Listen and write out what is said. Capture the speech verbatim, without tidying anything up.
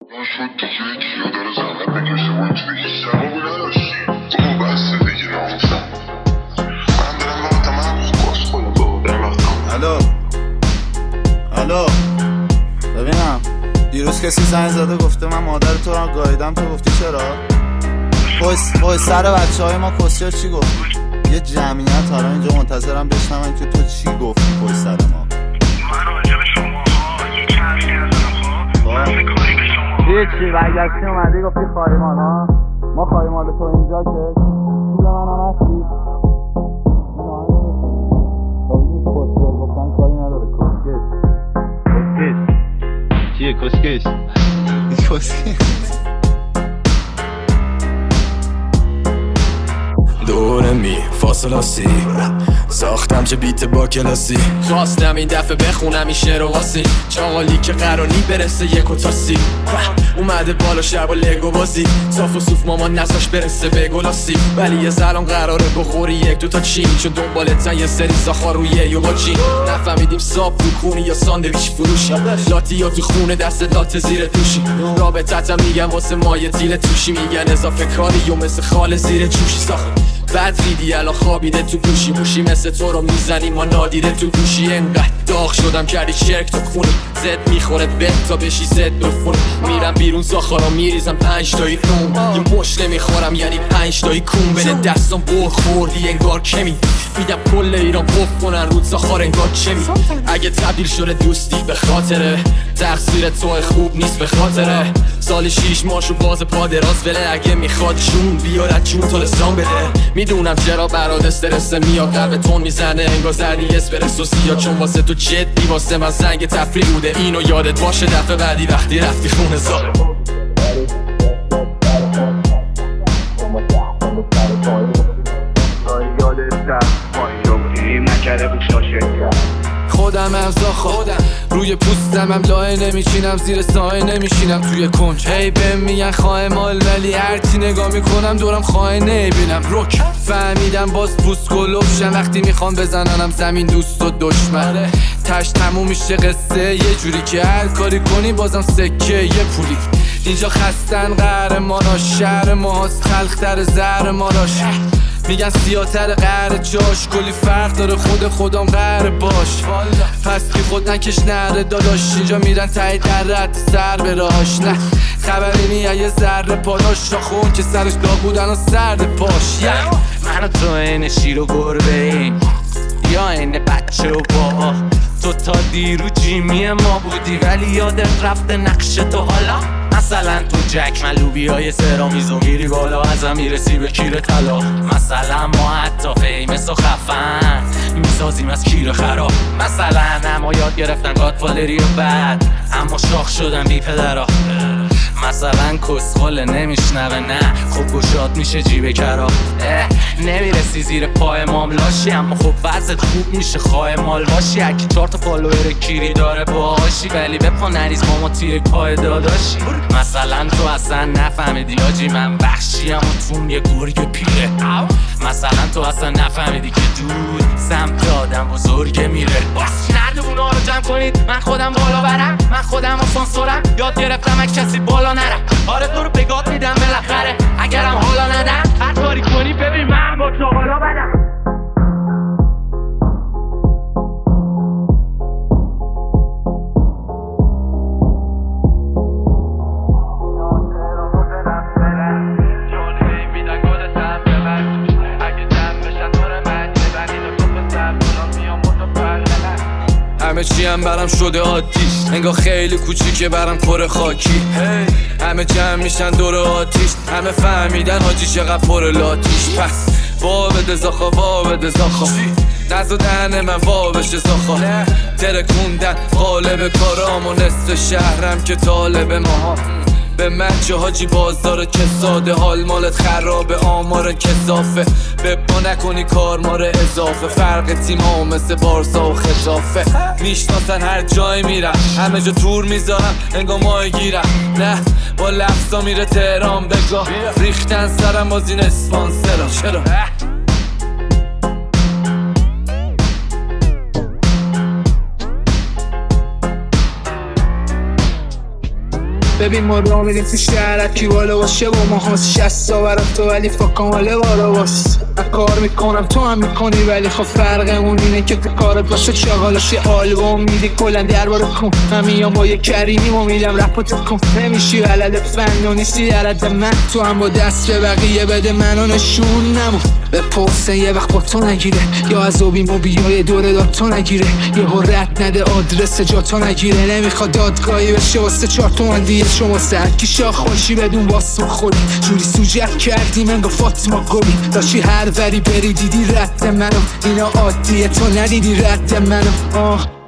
اون شد دیگه کیا داره زحمت بکشه و اینجوری هیچ سبابی نداشتی بابا بسته دیگه ناموسم من دارم وقتم من کس کنم بابا دارم وقتم. الو الو ببینم دیروز کسی زنگ زده گفته من مادر تو رو گاییدم، تو گفتی چرا؟ پای سر بچه های ما کسیا چی گفتی؟ یه جمعیت حالا اینجا منتظرم بشنون که تو چی گفتی پای سر ما. من راجع به شما ها یه کمی نزدم ها من فکر کاری به شما چی چی برگشتی اومدی گفتی خواهی مال ها ما خواهی مال تو اینجا که چیل من هم هستی این کسکش گفتن کاری نداره. کسکش کسکش چیه کسکش؟ کسکش دوره می فاصله سی ساختم چه بیت با کلاسی، خواستم این دفعه بخونم این شعر و واسی چاقالی که قراری برسه یک و تا سی اومده بالا شب با لگو بازی صاف و صوف مامان نزاش برسه به گلاسی، ولی یه زلان قراره بخوری یک دو تا چین چون دنبالتن یه سری ساخار رویه یه با چین نفهمیدیم صاف تو کونی یا ساندویچ فروشی لاتی یا تو خونه دست لات زیر دوشی رابطتم میگم واسه مایه تیل توشی میگن اضافه کاری و مثل خال زیر جوشی ساخت بعد ریدی الان خوابیده تو گوشی موشی مثل تو رو میزنی ما نادیده تو گوشی انقدر داغ شدم کردی شرک تو خونی زد میخوره به تا بشی زد بفونی میرم بیرون زاخارا میریزم پنج تایی روم یه مش نمیخورم یعنی پنج تایی کون بده دستم بر خوردی انگار کمی میدم کل ایران پف کنن رود زاخار انگار چمی اگه تبدیل شده دوستی به خاطره تقصیر تو خوب نیست به خاطره سال شیش ماشو باز پادراز وله اگه میخواد جون بیارد جون تا لسان بده میدونم چرا برات استرس میاد قلب تون میزنه انگار زردی اسپرسو سیا چون واسه تو جدی واسه من زنگ تفریح بوده اینو یادت باشه دفعه بعدی وقتی رفتی خونه زار خودم امضا خودم روی پوستم هم لایه نمیچینم زیر سایه نمیشینم توی کنج هی بهم میگن خواه مال ولی هرچی نگاه میکنم دورم خواه نبینم رک فهمیدم باز پوست گلوشم وقتی میخوام بزننم زمین دوست و دشمن تش تموم میشه قصه یه جوری که هر کاری کنی بازم سکه یه پولی اینجا خستن قهرماناش شهر ماهاست خلق تر زهر ماراش میگن سیاتر قهر جاش کلی فرق داره خود خودم قهر باش پس بی خود نکش نره داداش اینجا میرن تایی در رد سر به راش نه خبری نیه یه ذره پالاش خون که سرش داغ بودن و سرد پاش من و تو این شیر و گربه ایم یا این بچه و بابا تو تا دیرو جیمی ما بودی ولی یادت رفته نقش تو حالا مثلا تو جک ملوبی های سرامیزو میری بالا ازم میرسی به کیر طلا مثلا ما حتی فیمس و خفن میسازیم از کیر خراب مثلا اما یاد گرفتن گادفادری و بعد اما شاخ شدن بی پدرها مثلا کسخاله نمیشنوه نه خب گشاد میشه جیب کرا نمیرسی زیر پای ماملاشی اما خب وضعت خوب میشه خواه مال باشی اکی چار تا فالوور کیری داره باهاشی ولی به پا نریز ماما تیر پای داداشی مثلا تو اصلا نفهمیدی آجی من وحشیم و تون یه گرگ پیره مثلا تو اصلا نفهمیدی که دود سمت آدم بزرگ میره نرد اونا رو جمع کنید من خودم بالا برم من خودم آسانسورم یاد گرفتم اگه کسی بالا نرم آره تو رو بگات میدم بالاخره اگرم حالا ندم هر کاری کنی ببین من با تو حالا بدم همه چی هم برم شده آتیش انگار خیلی کوچیکه برم پر خاکی همه جمع میشن دور آتیش همه فهمیدن حاجی چقدر پر لاتیش پس وا بده زاخا وا بده زاخا نزو دهن من وا بشه زاخا ترکوندن غالب کارام و نصف شهرم که طالب ماها به مچه حاجی بازار که ساده حال مالت خرابه آمار کثافه به پا نکنی کار ماره اضافه فرق تیم ها مثل بارسا و خطافه میشناسن هر جای میرم همه جا تور میذارم انگار ماه گیرم نه با لفظا میره تهران بگاه ریختن سرم باز این اسپانسرا چرا ببین ما را میریم تو شهرت کی بالا باشه با ما هاست شست ساورم تو ولی فاکام حاله بارا باست من کار میکنم تو هم میکنی ولی خب فرقمون اینه که تو کارت باشه شغالاش یه آلبوم میدی کلن درباره کن من میام با یه کریمی و میدم رپ تو کن نمیشی علد فن و نیستی علد من تو هم با دست به بقیه بده منو نشون نمون به پرسه یه وقت با تو نگیره یا از اوبی موبیای دوره داد تو نگیره یه رد نده آدرس جا تو نگیره نمیخواد دادگاهی بشه واسه چهار تومن دیگه شما سرکی شاخ باشی بدون واسه خودی جوری سوجت کردی من گفت فاطمه گلی داشتی هر وری بری دیدی رد منو اینا عادیه تو ندیدی رد منو آه